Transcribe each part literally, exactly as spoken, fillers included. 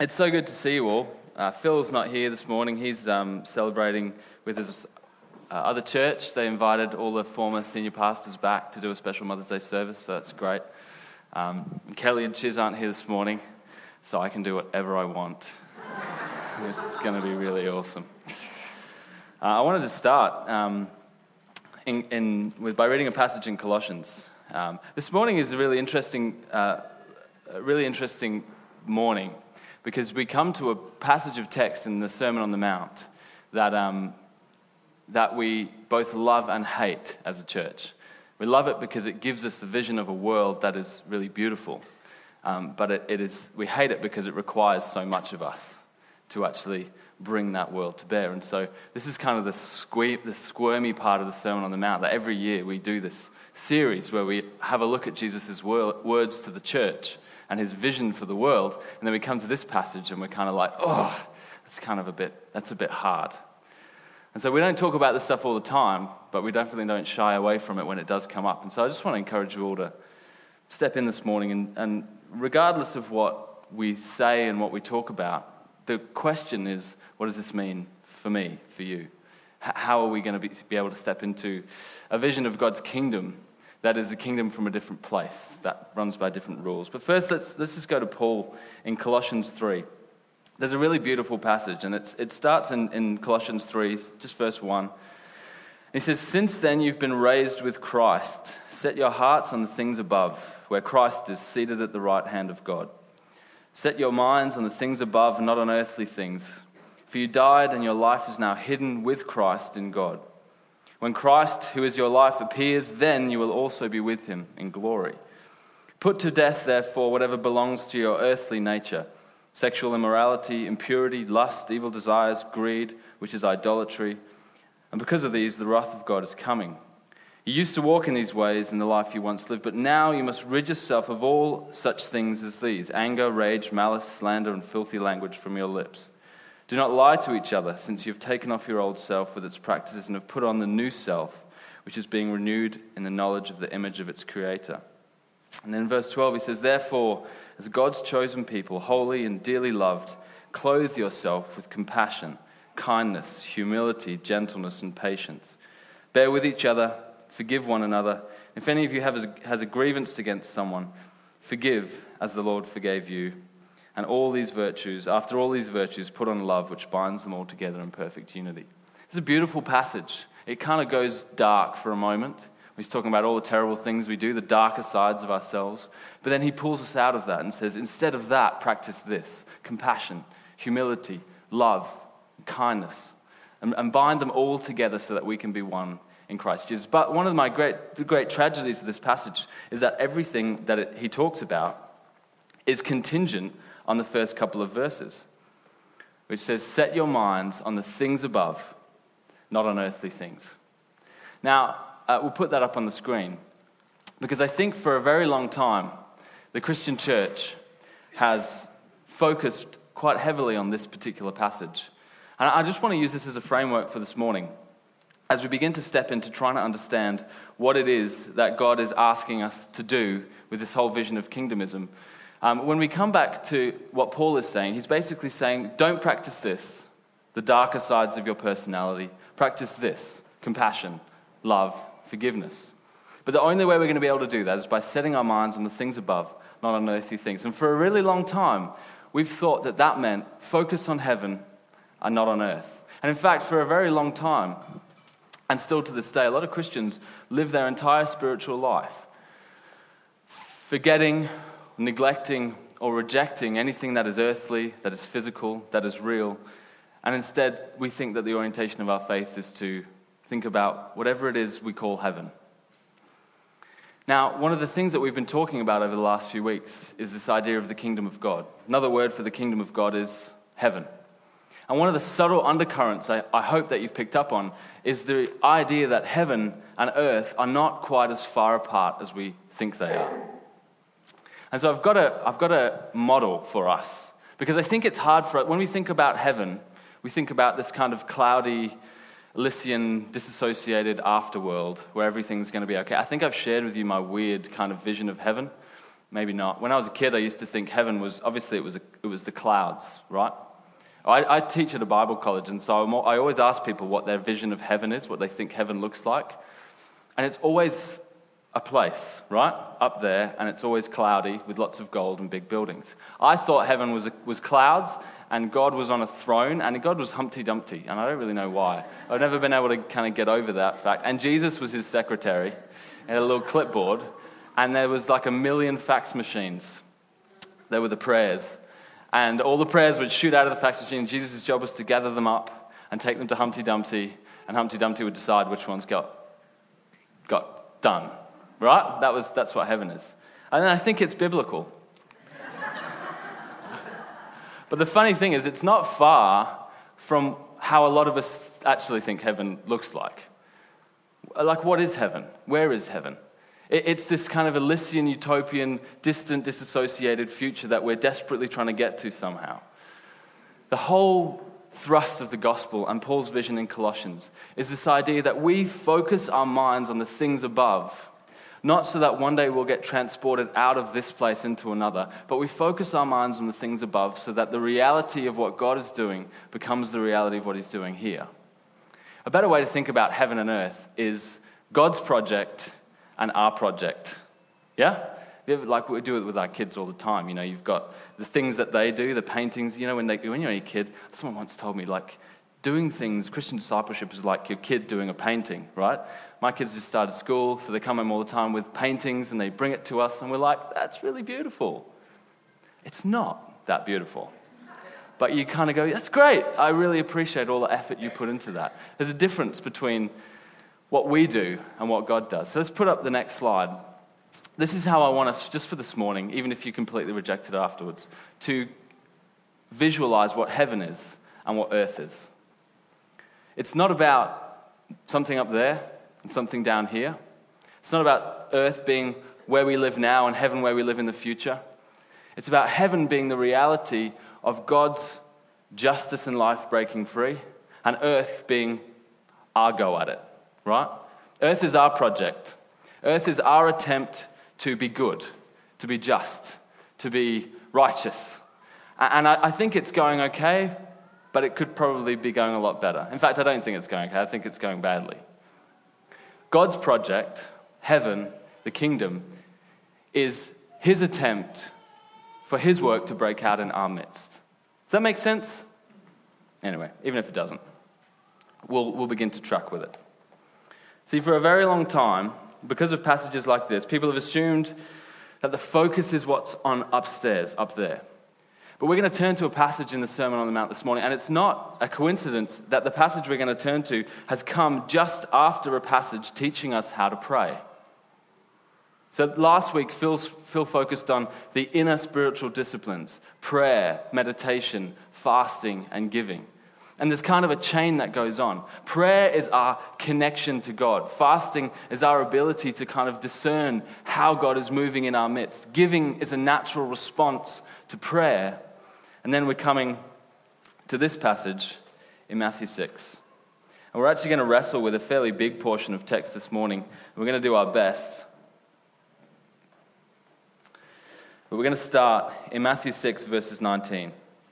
It's so good to see you all. Uh, Phil's not here this morning. He's um, celebrating with his uh, other church. They invited all the former senior pastors back to do a special Mother's Day service, so that's great. Um, Kelly and Chiz aren't here this morning, so I can do whatever I want. This is going to be really awesome. Uh, I wanted to start um, in, in, with by reading a passage in Colossians. Um, this morning is a really interesting, uh, a really interesting morning, because we come to a passage of text in the Sermon on the Mount that um, that we both love and hate as a church. We love it because it gives us the vision of a world that is really beautiful, um, but it, it is we hate it because it requires so much of us to actually bring that world to bear. And so this is kind of the, sque- the squirmy part of the Sermon on the Mount, that every year we do this series where we have a look at Jesus' wor- words to the church and his vision for the world, and then we come to this passage and we're kind of like, oh, that's kind of a bit, that's a bit hard. And so we don't talk about this stuff all the time, but we definitely don't shy away from it when it does come up. And so I just want to encourage you all to step in this morning, and, and regardless of what we say and what we talk about, the question is, what does this mean for me, for you? H- how are we going to be, be able to step into a vision of God's kingdom that is a kingdom from a different place, that runs by different rules? But first, let's let's just go to Paul in Colossians three. There's a really beautiful passage, and it's, it starts in, in Colossians three, just verse one. He says, "Since then you've been raised with Christ. Set your hearts on the things above, where Christ is seated at the right hand of God. Set your minds on the things above, not on earthly things. For you died, and your life is now hidden with Christ in God. When Christ, who is your life, appears, then you will also be with him in glory. Put to death, therefore, whatever belongs to your earthly nature: sexual immorality, impurity, lust, evil desires, greed, which is idolatry. And because of these, the wrath of God is coming. You used to walk in these ways in the life you once lived, but now you must rid yourself of all such things as these: anger, rage, malice, slander, and filthy language from your lips. Do not lie to each other, since you have taken off your old self with its practices and have put on the new self, which is being renewed in the knowledge of the image of its creator." And then in verse twelve he says, "Therefore, as God's chosen people, holy and dearly loved, clothe yourself with compassion, kindness, humility, gentleness, and patience. Bear with each other, forgive one another. If any of you have a, has a grievance against someone, forgive as the Lord forgave you. And all these virtues, after all these virtues, put on love, which binds them all together in perfect unity." It's a beautiful passage. It kind of goes dark for a moment. He's talking about all the terrible things we do, the darker sides of ourselves. But then he pulls us out of that and says, instead of that, practice this: compassion, humility, love, kindness, and, and bind them all together so that we can be one in Christ Jesus. But one of my great, the great tragedies of this passage is that everything that it, he talks about is contingent on the first couple of verses, which says, "Set your minds on the things above, not on earthly things." Now, uh, we'll put that up on the screen, because I think for a very long time, the Christian church has focused quite heavily on this particular passage. And I just want to use this as a framework for this morning, as we begin to step into trying to understand what it is that God is asking us to do with this whole vision of kingdomism. Um, when we come back to what Paul is saying, he's basically saying, don't practice this, the darker sides of your personality. Practice this: compassion, love, forgiveness. But the only way we're going to be able to do that is by setting our minds on the things above, not on earthly things. And for a really long time, we've thought that that meant focus on heaven and not on earth. And in fact, for a very long time, and still to this day, a lot of Christians live their entire spiritual life forgetting, neglecting, or rejecting anything that is earthly, that is physical, that is real. And instead, we think that the orientation of our faith is to think about whatever it is we call heaven. Now, one of the things that we've been talking about over the last few weeks is this idea of the kingdom of God. Another word for the kingdom of God is heaven. And one of the subtle undercurrents I, I hope that you've picked up on is the idea that heaven and earth are not quite as far apart as we think they are. And so I've got a, I've got a model for us, because I think it's hard for, when we think about heaven, we think about this kind of cloudy, Elysian, disassociated afterworld where everything's going to be okay. I think I've shared with you my weird kind of vision of heaven. Maybe not. When I was a kid, I used to think heaven was, obviously it was, a, it was the clouds, right? I, I teach at a Bible college, and so I'm, I always ask people what their vision of heaven is, what they think heaven looks like. And it's always a place, right, up there, and it's always cloudy with lots of gold and big buildings. I thought heaven was, a, was clouds, and God was on a throne, and God was Humpty Dumpty, and I don't really know why. I've never been able to kind of get over that fact. And Jesus was his secretary, and had a little clipboard, and there was like a million fax machines. They were the prayers. And all the prayers would shoot out of the fax machine. Jesus' job was to gather them up and take them to Humpty Dumpty, and Humpty Dumpty would decide which ones got got done. Right? That was that's what heaven is. And I think it's biblical. But the funny thing is, it's not far from how a lot of us actually think heaven looks like. Like, what is heaven? Where is heaven? It's this kind of Elysian, utopian, distant, disassociated future that we're desperately trying to get to somehow. The whole thrust of the gospel and Paul's vision in Colossians is this idea that we focus our minds on the things above, not so that one day we'll get transported out of this place into another, but we focus our minds on the things above so that the reality of what God is doing becomes the reality of what he's doing here. A better way to think about heaven and earth is God's project and our project. Yeah? Like we do it with our kids all the time. You know, you've got the things that they do, the paintings. You know, when they when you're a kid, someone once told me, like, doing things, Christian discipleship is like your kid doing a painting, right? My kids just started school, so they come home all the time with paintings and they bring it to us and we're like, that's really beautiful. It's not that beautiful. But you kind of go, that's great. I really appreciate all the effort you put into that. There's a difference between what we do and what God does. So let's put up the next slide. This is how I want us, just for this morning, even if you completely reject it afterwards, to visualize what heaven is and what earth is. It's not about something up there and something down here. It's not about earth being where we live now and heaven where we live in the future. It's about heaven being the reality of God's justice and life breaking free, and earth being our go at it, right? Earth is our project. Earth is our attempt to be good, to be just, to be righteous. And I think it's going okay, but it could probably be going a lot better. In fact, I don't think it's going okay. I think it's going badly. God's project, heaven, the kingdom, is his attempt for his work to break out in our midst. Does that make sense? Anyway, even if it doesn't, we'll, we'll begin to track with it. See, for a very long time, because of passages like this, people have assumed that the focus is what's on upstairs, up there. But we're going to turn to a passage in the Sermon on the Mount this morning, and it's not a coincidence that the passage we're going to turn to has come just after a passage teaching us how to pray. So last week, Phil, Phil focused on the inner spiritual disciplines: prayer, meditation, fasting, and giving. And there's kind of a chain that goes on. Prayer is our connection to God. Fasting is our ability to kind of discern how God is moving in our midst. Giving is a natural response to prayer. And then we're coming to this passage in Matthew six. And we're actually going to wrestle with a fairly big portion of text this morning. We're going to do our best. But we're going to start in Matthew six, verses nineteen.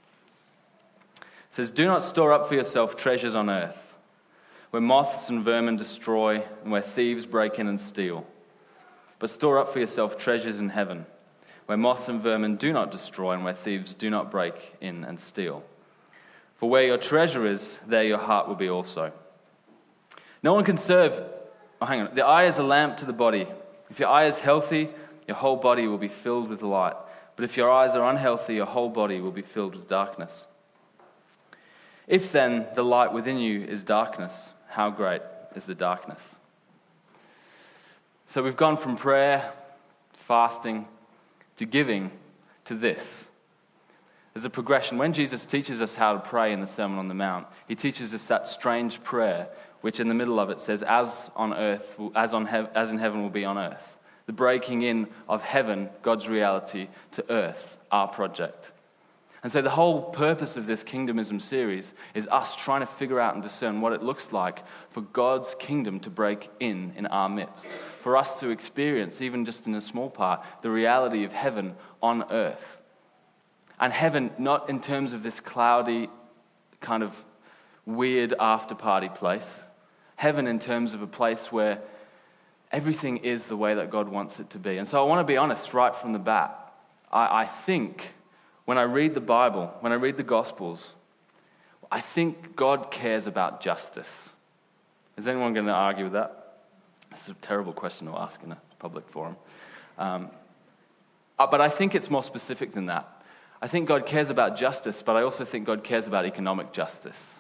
It says, "Do not store up for yourself treasures on earth, where moths and vermin destroy and where thieves break in and steal. But store up for yourself treasures in heaven, where moths and vermin do not destroy and where thieves do not break in and steal. For where your treasure is, there your heart will be also. No one can serve..." Oh, hang on. "The eye is a lamp to the body. If your eye is healthy, your whole body will be filled with light. But if your eyes are unhealthy, your whole body will be filled with darkness. If then the light within you is darkness, how great is the darkness?" So we've gone from prayer, fasting, to giving, to this. There's a progression. When Jesus teaches us how to pray in the Sermon on the Mount, he teaches us that strange prayer, which in the middle of it says, "As on earth, as on hev- as in heaven will be on earth." The breaking in of heaven, God's reality, to earth, our project. And so the whole purpose of this Kingdomism series is us trying to figure out and discern what it looks like for God's kingdom to break in in our midst, for us to experience, even just in a small part, the reality of heaven on earth. And heaven, not in terms of this cloudy, kind of weird after-party place. Heaven in terms of a place where everything is the way that God wants it to be. And so I want to be honest right from the bat. I, I think when I read the Bible, when I read the Gospels, I think God cares about justice. Is anyone going to argue with that? This is a terrible question to ask in a public forum. Um, uh, but I think it's more specific than that. I think God cares about justice, but I also think God cares about economic justice.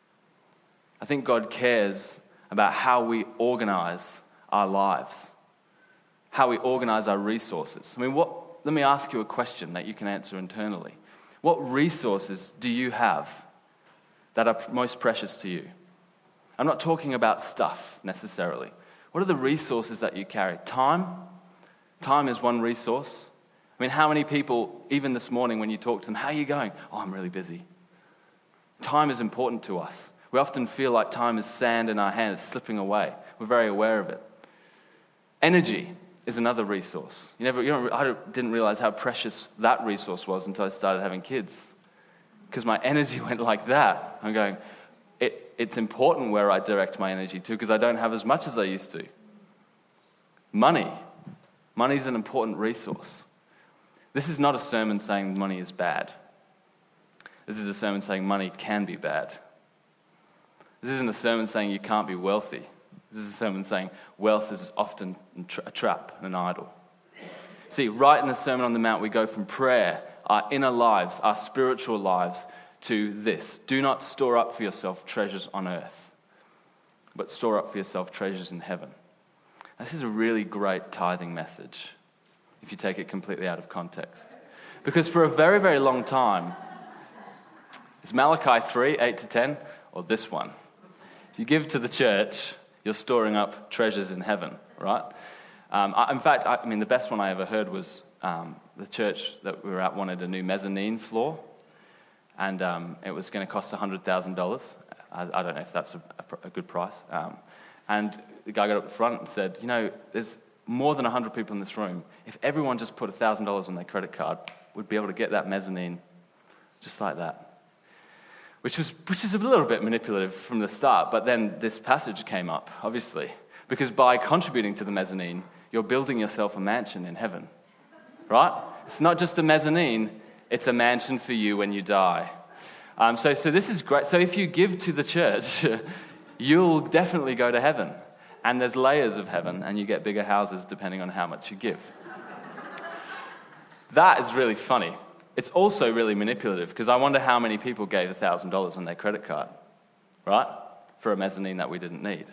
I think God cares about how we organize our lives, how we organize our resources. I mean, what? Let me ask you a question that you can answer internally. What resources do you have that are most precious to you? I'm not talking about stuff necessarily. What are the resources that you carry? Time? Time is one resource. I mean, how many people, even this morning when you talk to them, how are you going? Oh, I'm really busy. Time is important to us. We often feel like time is sand in our hand, it's slipping away. We're very aware of it. Energy is another resource. You never, you don't, I didn't realize how precious that resource was until I started having kids. Because my energy went like that. I'm going, it, it's important where I direct my energy to because I don't have as much as I used to. Money. Money is an important resource. This is not a sermon saying money is bad. This is a sermon saying money can be bad. This isn't a sermon saying you can't be wealthy. This is a sermon saying wealth is often a trap and an idol. See, right in the Sermon on the Mount, we go from prayer, our inner lives, our spiritual lives, to this. Do not store up for yourself treasures on earth, but store up for yourself treasures in heaven. This is a really great tithing message, if you take it completely out of context. Because for a very, very long time, it's Malachi three, eight to ten, or this one. If you give to the church, you're storing up treasures in heaven, right? Um, I, in fact, I, I mean, the best one I ever heard was um, the church that we were at wanted a new mezzanine floor, and um, it was going to cost one hundred thousand dollars. I, I don't know if that's a, a, a good price. Um, and the guy got up the front and said, you know, there's more than one hundred people in this room. If everyone just put one thousand dollars on their credit card, we'd be able to get that mezzanine just like that. Which was which is a little bit manipulative from the start, but then this passage came up, obviously. Because by contributing to the mezzanine, you're building yourself a mansion in heaven. Right? It's not just a mezzanine, it's a mansion for you when you die. Um, so, so this is great. So if you give to the church, you'll definitely go to heaven. And there's layers of heaven, and you get bigger houses depending on how much you give. That is really funny. It's also really manipulative, because I wonder how many people gave one thousand dollars on their credit card, right, for a mezzanine that we didn't need.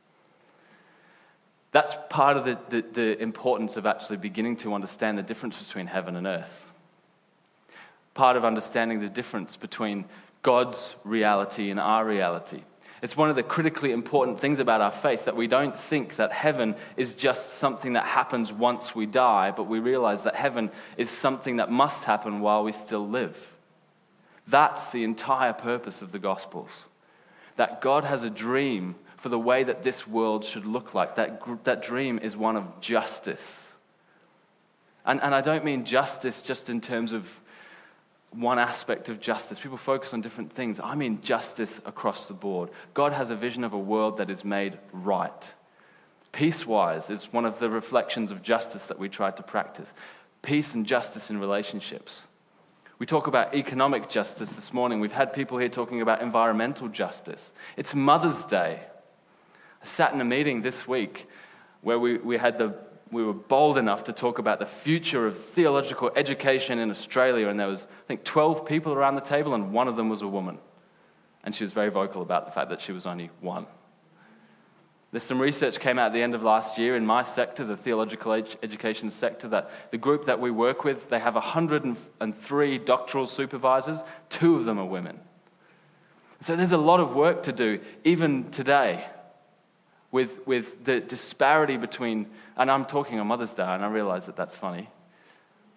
That's part of the, the, the importance of actually beginning to understand the difference between heaven and earth. Part of understanding the difference between God's reality and our reality. It's one of the critically important things about our faith, that we don't think that heaven is just something that happens once we die, but we realize that heaven is something that must happen while we still live. That's the entire purpose of the Gospels. That God has a dream for the way that this world should look like. That, that dream is one of justice. And, and I don't mean justice just in terms of one aspect of justice. People focus on different things. I mean justice across the board. God has a vision of a world that is made right. Peace-wise is one of the reflections of justice that we try to practice. Peace and justice in relationships. We talk about economic justice this morning. We've had people here talking about environmental justice. It's Mother's Day. I sat in a meeting this week where we, we had the we were bold enough to talk about the future of theological education in Australia, and there was, I think, twelve people around the table, and one of them was a woman. And she was very vocal about the fact that she was only one. There's some research came out at the end of last year in my sector, the theological ed- education sector, that the group that we work with, they have one hundred three doctoral supervisors, two of them are women. So there's a lot of work to do, even today, with, with the disparity between, and I'm talking on Mother's Day, and I realize that that's funny,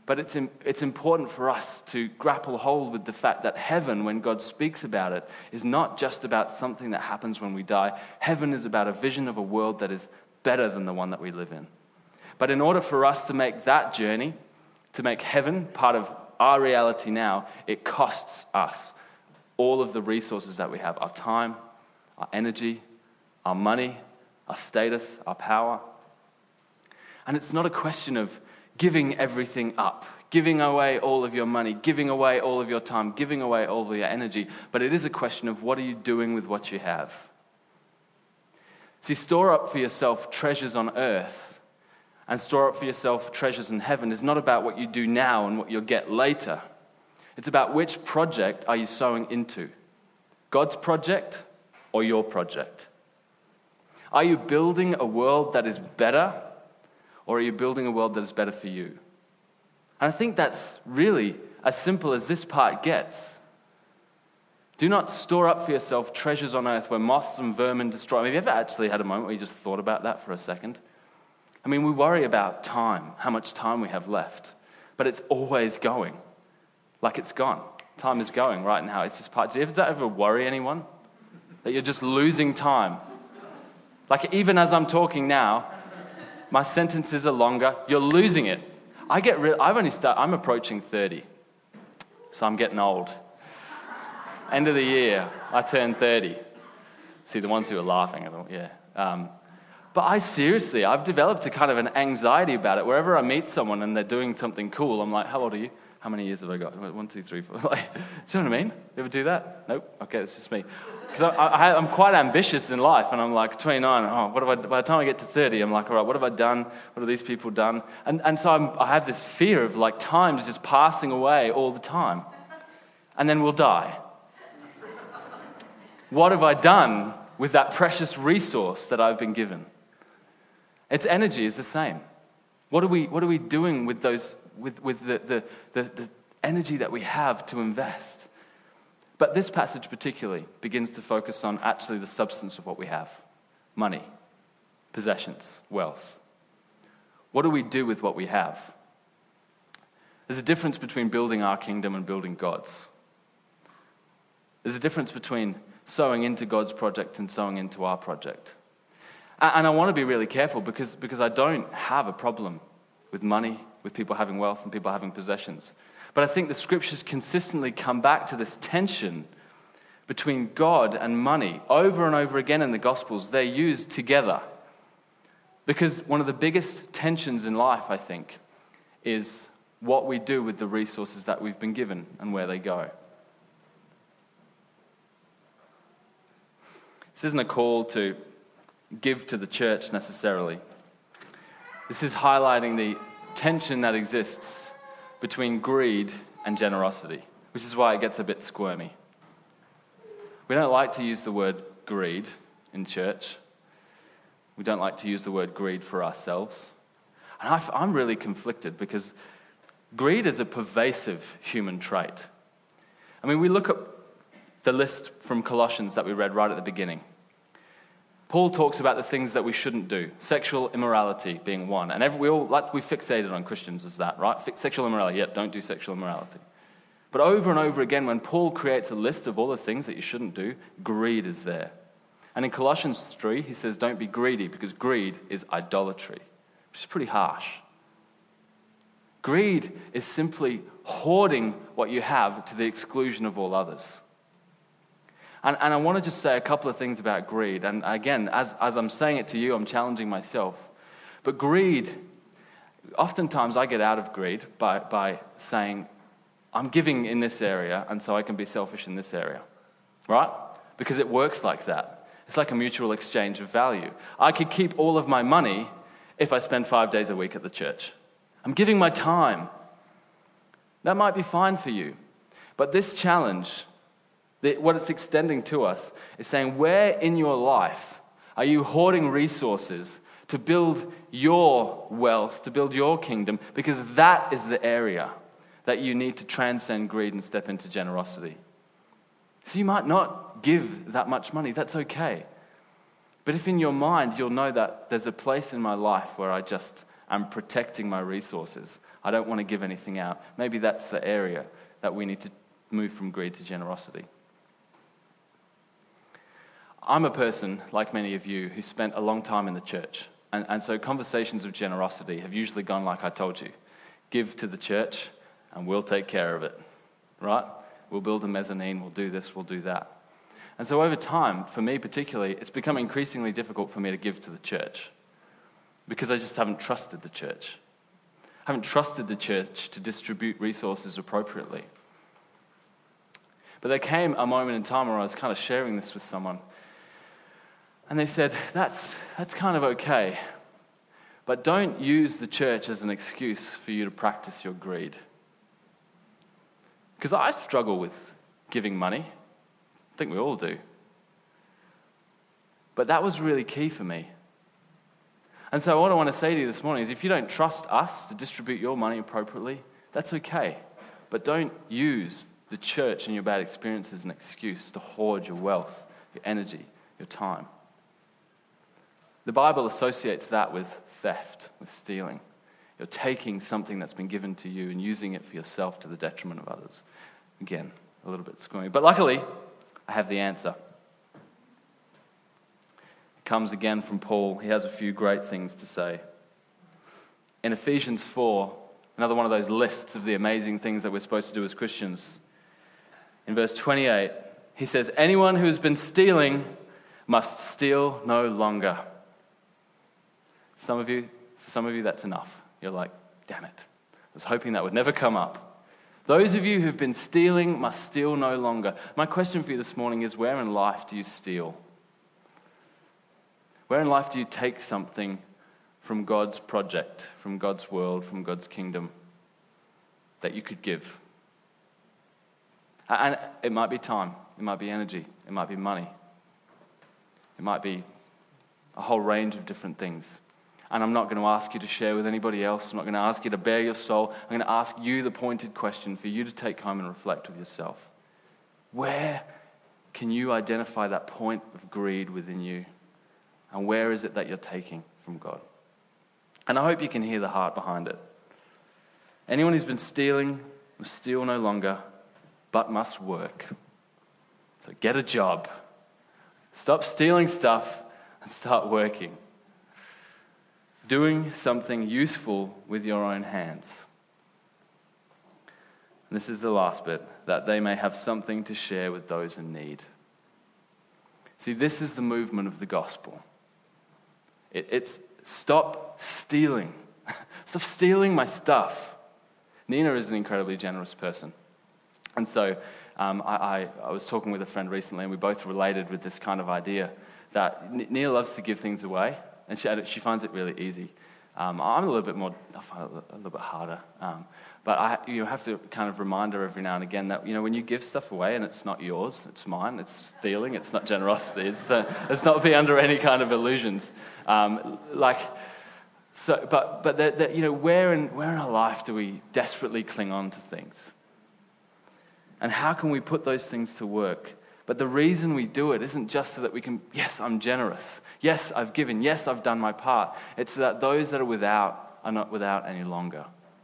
But it's, it's important for us to grapple hold with the fact that heaven, when God speaks about it, is not just about something that happens when we die. Heaven is about a vision of a world that is better than the one that we live in. But in order for us to make that journey, to make heaven part of our reality now, it costs us all of the resources that we have, our time, our energy, our money, our status, our power. And it's not a question of giving everything up, giving away all of your money, giving away all of your time, giving away all of your energy, but it is a question of what are you doing with what you have? See, store up for yourself treasures on earth and store up for yourself treasures in heaven is not about what you do now and what you'll get later. It's about which project are you sowing into? God's project or your project? Are you building a world that is better, or are you building a world that is better for you? And I think that's really as simple as this part gets. Do not store up for yourself treasures on earth where moths and vermin destroy. Have you ever actually had a moment where you just thought about that for a second? I mean, we worry about time, how much time we have left, but it's always going. Like it's gone. Time is going right now. It's just part. Does that ever worry anyone? That you're just losing time? Like even as I'm talking now, my sentences are longer. You're losing it. I get real. I've only started. I'm approaching thirty, so I'm getting old. End of the year, I turn thirty. See, the ones who are laughing, I don't, yeah. Um, but I seriously, I've developed a kind of an anxiety about it. Wherever I meet someone and they're doing something cool, I'm like, how old are you? How many years have I got? One, two, three, four. Like, do you know what I mean? You ever do that? Nope. Okay, it's just me. Because I, I, I'm quite ambitious in life, and I'm like twenty-nine. Oh, what have I? By the time I get to thirty, I'm like, all right, what have I done? What have these people done? And and so I'm, I have this fear of like time is just passing away all the time, and then we'll die. What have I done with that precious resource that I've been given? Its energy is the same. What are we? What are we doing with those? With with the the the, the energy that we have to invest? But this passage particularly begins to focus on actually the substance of what we have. Money, possessions, wealth. What do we do with what we have? There's a difference between building our kingdom and building God's. There's a difference between sowing into God's project and sowing into our project. And I want to be really careful because, because I don't have a problem with money, with people having wealth and people having possessions. But I think the scriptures consistently come back to this tension between God and money. Over and over again in the Gospels, they're used together. Because one of the biggest tensions in life, I think, is what we do with the resources that we've been given and where they go. This isn't a call to give to the church necessarily. This is highlighting the tension that exists between greed and generosity, which is why it gets a bit squirmy. We don't like to use the word greed in church. We don't like to use the word greed for ourselves. And I, I'm really conflicted because greed is a pervasive human trait. I mean, we look at the list from Colossians that we read right at the beginning. Paul talks about the things that we shouldn't do, sexual immorality being one. And every, we all, like we fixated on Christians as that, right? Sexual immorality, yep, don't do sexual immorality. But over and over again, when Paul creates a list of all the things that you shouldn't do, greed is there. And in Colossians three, he says, don't be greedy, because greed is idolatry, which is pretty harsh. Greed is simply hoarding what you have to the exclusion of all others. And, and I want to just say a couple of things about greed. And again, as, as I'm saying it to you, I'm challenging myself. But greed, oftentimes I get out of greed by, by saying, I'm giving in this area, and so I can be selfish in this area. Right? Because it works like that. It's like a mutual exchange of value. I could keep all of my money if I spend five days a week at the church. I'm giving my time. That might be fine for you. But this challenge, the, what it's extending to us, is saying, where in your life are you hoarding resources to build your wealth, to build your kingdom? Because that is the area that you need to transcend greed and step into generosity. So you might not give that much money. That's okay. But if in your mind you'll know that there's a place in my life where I just am protecting my resources, I don't want to give anything out. Maybe that's the area that we need to move from greed to generosity. I'm a person, like many of you, who spent a long time in the church. And, and so conversations of generosity have usually gone like I told you. Give to the church and we'll take care of it, right? We'll build a mezzanine, we'll do this, we'll do that. And so over time, for me particularly, it's become increasingly difficult for me to give to the church because I just haven't trusted the church. I haven't trusted the church to distribute resources appropriately. But there came a moment in time where I was kind of sharing this with someone. And they said, that's, that's kind of okay, but don't use the church as an excuse for you to practice your greed. Because I struggle with giving money. I think we all do. But that was really key for me. And so what I want to say to you this morning is if you don't trust us to distribute your money appropriately, that's okay. But don't use the church and your bad experience as an excuse to hoard your wealth, your energy, your time. The Bible associates that with theft, with stealing. You're taking something that's been given to you and using it for yourself to the detriment of others. Again, a little bit squirmy. But luckily, I have the answer. It comes again from Paul. He has a few great things to say. In Ephesians four, another one of those lists of the amazing things that we're supposed to do as Christians, in verse twenty-eight, he says, anyone who has been stealing must steal no longer. Some of you, for some of you, that's enough. You're like, damn it. I was hoping that would never come up. Those of you who've been stealing must steal no longer. My question for you this morning is, where in life do you steal? Where in life do you take something from God's project, from God's world, from God's kingdom that you could give? And it might be time, it might be energy, it might be money. It might be a whole range of different things. And I'm not going to ask you to share with anybody else. I'm not going to ask you to bare your soul. I'm going to ask you the pointed question for you to take home and reflect with yourself. Where can you identify that point of greed within you? And where is it that you're taking from God? And I hope you can hear the heart behind it. Anyone who's been stealing must steal no longer, but must work. So get a job. Stop stealing stuff and start working. Doing something useful with your own hands. And this is the last bit, that they may have something to share with those in need. See, this is the movement of the gospel. It, it's stop stealing. Stop stealing my stuff. Nina is an incredibly generous person. And so um, I, I, I was talking with a friend recently, and we both related with this kind of idea that Nina loves to give things away. And she, she finds it really easy. Um, I'm a little bit more, I find it a little bit harder. Um, but I you have to kind of remind her every now and again that, you know, when you give stuff away and it's not yours, it's mine, it's stealing, it's not generosity. It's, uh, it's not be under any kind of illusions. Um, like, so, but, but that, that, you know, where in, where in our life do we desperately cling on to things? And how can we put those things to work? But the reason we do it isn't just so that we can, yes, I'm generous. Yes, I've given. Yes, I've done my part. It's so that those that are without are not without any longer.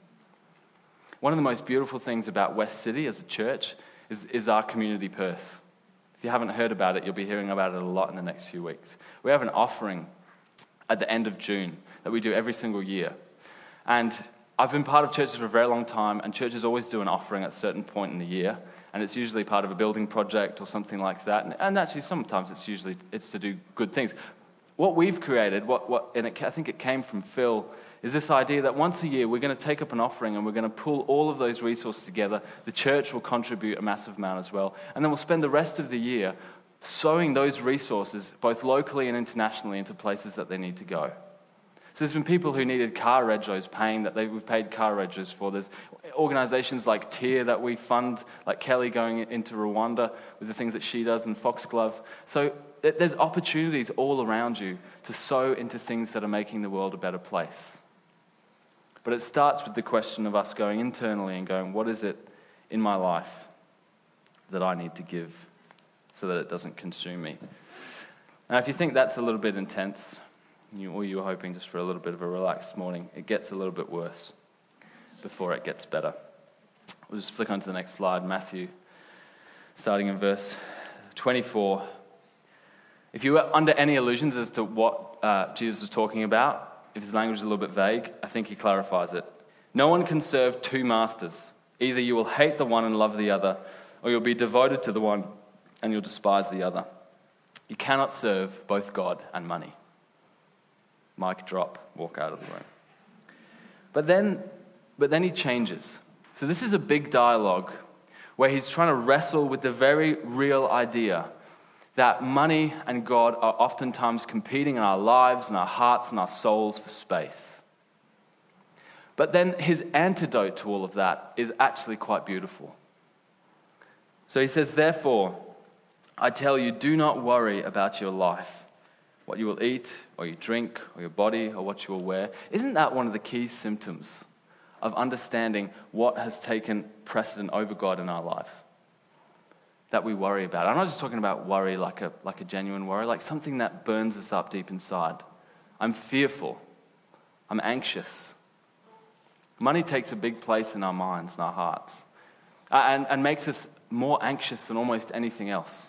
One of the most beautiful things about West City as a church is, is our community purse. If you haven't heard about it, you'll be hearing about it a lot in the next few weeks. We have an offering at the end of June that we do every single year. And I've been part of churches for a very long time, and churches always do an offering at a certain point in the year. And it's usually part of a building project or something like that. And, and actually, sometimes it's usually it's to do good things. What we've created, what, what and it, I think it came from Phil, is this idea that once a year we're going to take up an offering and we're going to pull all of those resources together. The church will contribute a massive amount as well. And then we'll spend the rest of the year sowing those resources, both locally and internationally, into places that they need to go. So there's been people who needed car regos paying that they, we've paid car regos for. There's organizations like Tear that we fund, like Kelly going into Rwanda with the things that she does, and Foxglove. So there's opportunities all around you to sow into things that are making the world a better place. But it starts with the question of us going internally and going, what is it in my life that I need to give so that it doesn't consume me? Now, if you think that's a little bit intense, you, or you were hoping just for a little bit of a relaxed morning, it gets a little bit worse. before it gets better. We'll just flick on to the next slide, Matthew, starting in verse twenty-four. If you were under any illusions as to what uh, Jesus was talking about, if his language is a little bit vague, I think he clarifies it. No one can serve two masters. Either you will hate the one and love the other, or you'll be devoted to the one and you'll despise the other. You cannot serve both God and money. Mic drop, walk out of the room. But then, but then he changes. So this is a big dialogue where he's trying to wrestle with the very real idea that money and God are oftentimes competing in our lives and our hearts and our souls for space. But then his antidote to all of that is actually quite beautiful. So he says, therefore, I tell you, do not worry about your life, what you will eat, or you drink, or your body, or what you will wear. Isn't that one of the key symptoms of understanding what has taken precedent over God in our lives? That we worry about. I'm not just talking about worry like a like a genuine worry, like something that burns us up deep inside. I'm fearful. I'm anxious. Money takes a big place in our minds and our hearts, uh, and, and makes us more anxious than almost anything else.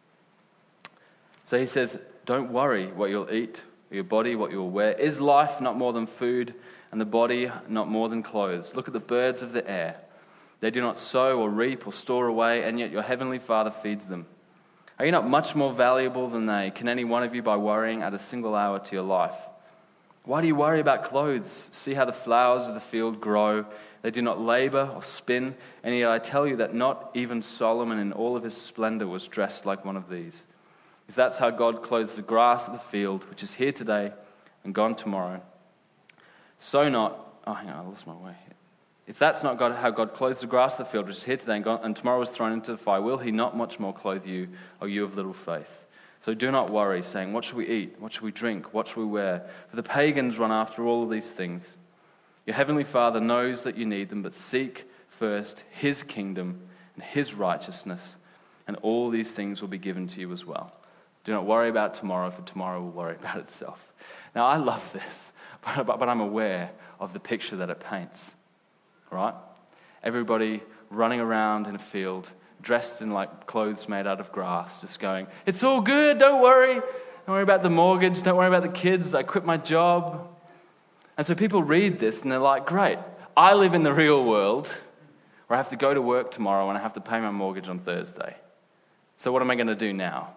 So he says, don't worry what you'll eat, or your body, what you'll wear. Is life not more than food, and the body not more than clothes? Look at the birds of the air. They do not sow or reap or store away, and yet your heavenly Father feeds them. Are you not much more valuable than they? Can any one of you, by worrying, add a single hour to your life? Why do you worry about clothes? See how the flowers of the field grow. They do not labor or spin, and yet I tell you that not even Solomon in all of his splendor was dressed like one of these. If that's how God clothes the grass of the field, which is here today and gone tomorrow, so not... Oh, hang on, I lost my way here. If that's not God, how God clothes the grass of the field, which is here today and, gone, and tomorrow is thrown into the fire, will he not much more clothe you, O you of little faith? So do not worry, saying, what shall we eat? What shall we drink? What shall we wear? For the pagans run after all of these things. Your heavenly Father knows that you need them, but seek first his kingdom and his righteousness, and all these things will be given to you as well. Do not worry about tomorrow, for tomorrow will worry about itself. Now, I love this, but, but, but I'm aware of the picture that it paints. Right? Everybody running around in a field, dressed in like clothes made out of grass, just going, it's all good, don't worry. Don't worry about the mortgage, don't worry about the kids, I quit my job. And so people read this and they're like, great, I live in the real world where I have to go to work tomorrow and I have to pay my mortgage on Thursday. So what am I going to do now?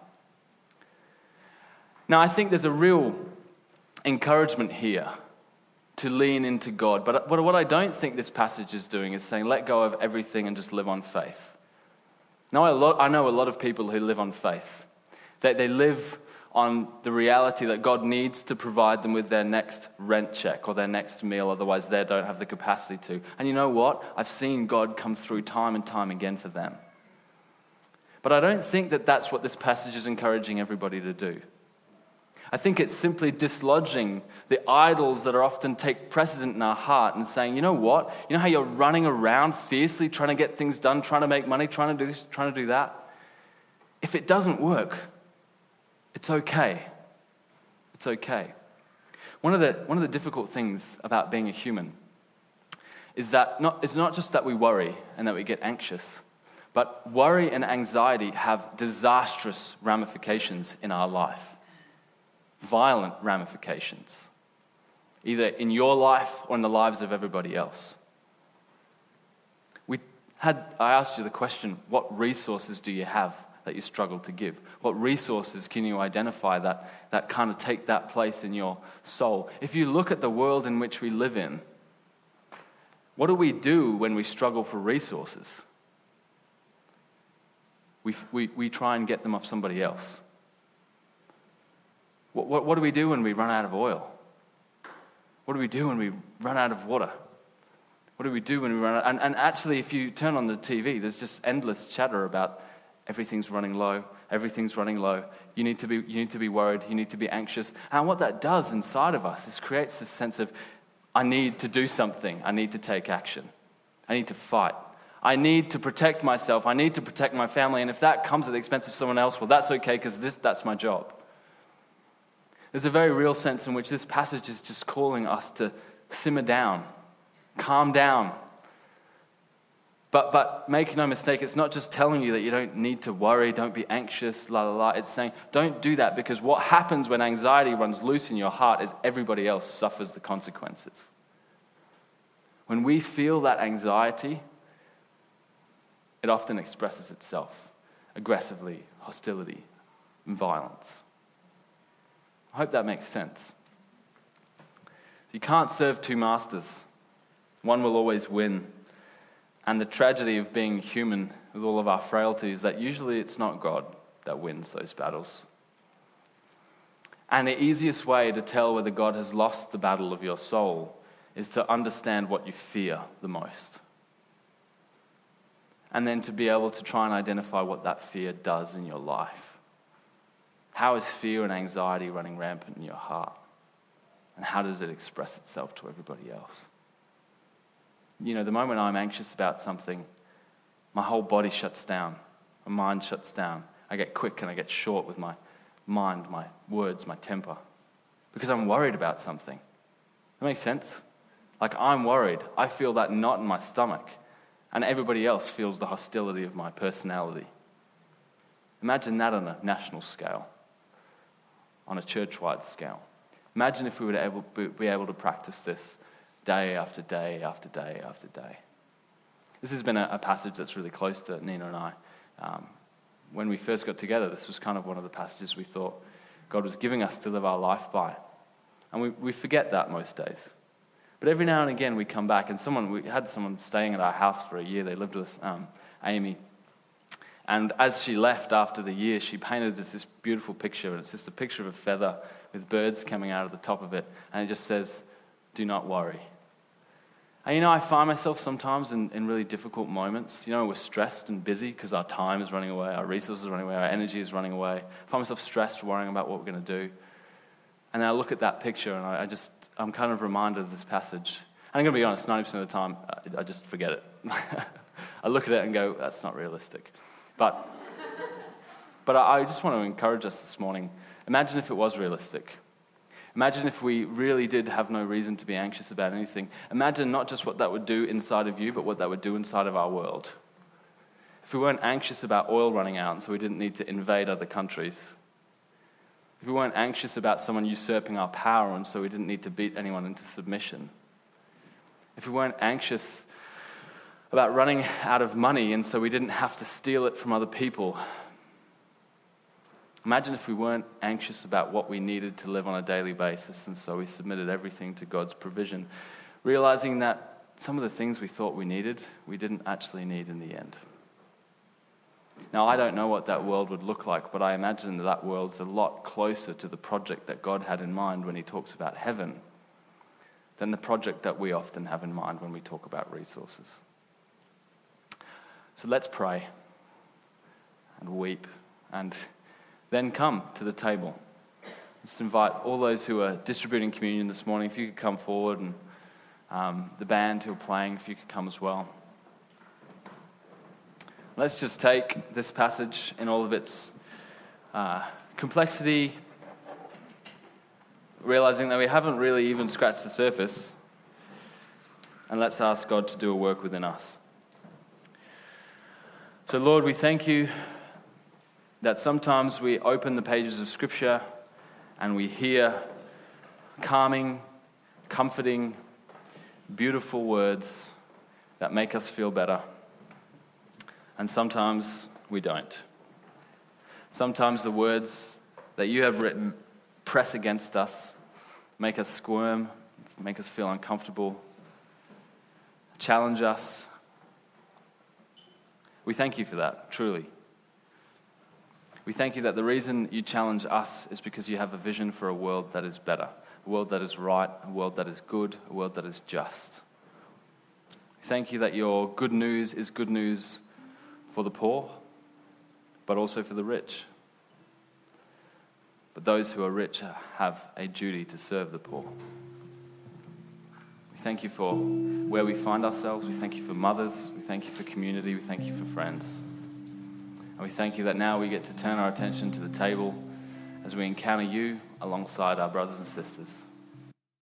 Now, I think there's a real encouragement here to lean into God. But what I don't think this passage is doing is saying, let go of everything and just live on faith. Now, a lot, I know a lot of people who live on faith. They, they live on the reality that God needs to provide them with their next rent check or their next meal, otherwise they don't have the capacity to. And you know what? I've seen God come through time and time again for them. But I don't think that that's what this passage is encouraging everybody to do. I think it's simply dislodging the idols that are often take precedent in our heart and saying, you know what? You know how you're running around fiercely trying to get things done, trying to make money, trying to do this, trying to do that? If it doesn't work, it's okay. It's okay. One of the one of the difficult things about being a human is that not, it's not just that we worry and that we get anxious, but worry and anxiety have disastrous ramifications in our life. Violent ramifications, either in your life or in the lives of everybody else. We had, I asked you the question, what resources do you have that you struggle to give? What resources can you identify that, that kind of take that place in your soul? If you look at the world in which we live in, what do we do when we struggle for resources? We, we, we try and get them off somebody else. What, what, what do we do when we run out of oil? What do we do when we run out of water? What do we do when we run out? And, and actually, if you turn on the T V, there's just endless chatter about everything's running low, everything's running low. You need to be, you need to be worried, you need to be anxious. And what that does inside of us is creates this sense of, I need to do something, I need to take action, I need to fight. I need to protect myself, I need to protect my family, and if that comes at the expense of someone else, well, that's okay, because this that's my job. There's a very real sense in which this passage is just calling us to simmer down, calm down, But but make no mistake, it's not just telling you that you don't need to worry, don't be anxious, la la la. It's saying don't do that, because what happens when anxiety runs loose in your heart is everybody else suffers the consequences. When we feel that anxiety, it often expresses itself aggressively, hostility, and violence. I hope that makes sense. You can't serve two masters. One will always win. And the tragedy of being human with all of our frailty is that usually it's not God that wins those battles. And the easiest way to tell whether God has lost the battle of your soul is to understand what you fear the most. And then to be able to try and identify what that fear does in your life. How is fear and anxiety running rampant in your heart? And how does it express itself to everybody else? You know, the moment I'm anxious about something, my whole body shuts down. My mind shuts down. I get quick and I get short with my mind, my words, my temper. Because I'm worried about something. That makes sense? Like, I'm worried. I feel that knot in my stomach. And everybody else feels the hostility of my personality. Imagine that on a national scale. On a church-wide scale. Imagine if we were able, be able to practice this day after day after day after day. This has been a, a passage that's really close to Nina and I. Um, when we first got together, this was kind of one of the passages we thought God was giving us to live our life by. And we, we forget that most days. But every now and again we come back, and someone we had someone staying at our house for a year. They lived with us, um, Amy. And as she left after the year, she painted this, this beautiful picture, and it's just a picture of a feather with birds coming out of the top of it, and it just says, "Do not worry." And you know, I find myself sometimes in, in really difficult moments. You know, we're stressed and busy because our time is running away, our resources are running away, our energy is running away. I find myself stressed, worrying about what we're going to do. And then I look at that picture, and I, I just, I'm kind of reminded of this passage. And I'm going to be honest, ninety percent of the time, I, I just forget it. I look at it and go, that's not realistic. But, but I, I just want to encourage us this morning. Imagine if it was realistic. Imagine if we really did have no reason to be anxious about anything. Imagine not just what that would do inside of you, but what that would do inside of our world. If we weren't anxious about oil running out, and so we didn't need to invade other countries. If we weren't anxious about someone usurping our power, and so we didn't need to beat anyone into submission. If we weren't anxious about running out of money, and so we didn't have to steal it from other people. Imagine if we weren't anxious about what we needed to live on a daily basis, and so we submitted everything to God's provision, realizing that some of the things we thought we needed, we didn't actually need in the end. Now, I don't know what that world would look like, but I imagine that that world's a lot closer to the project that God had in mind when he talks about heaven than the project that we often have in mind when we talk about resources. So let's pray and weep and then come to the table. Let's invite all those who are distributing communion this morning, if you could come forward, and um, the band who are playing, if you could come as well. Let's just take this passage in all of its uh, complexity, realizing that we haven't really even scratched the surface, and let's ask God to do a work within us. So Lord, we thank you that sometimes we open the pages of Scripture and we hear calming, comforting, beautiful words that make us feel better. And sometimes we don't. Sometimes the words that you have written press against us, make us squirm, make us feel uncomfortable, challenge us. We thank you for that, truly. We thank you that the reason you challenge us is because you have a vision for a world that is better, a world that is right, a world that is good, a world that is just. Thank you that your good news is good news for the poor, but also for the rich. But those who are rich have a duty to serve the poor. We thank you for where we find ourselves. We thank you for mothers. We thank you for community. We thank you for friends. And we thank you that now we get to turn our attention to the table as we encounter you alongside our brothers and sisters.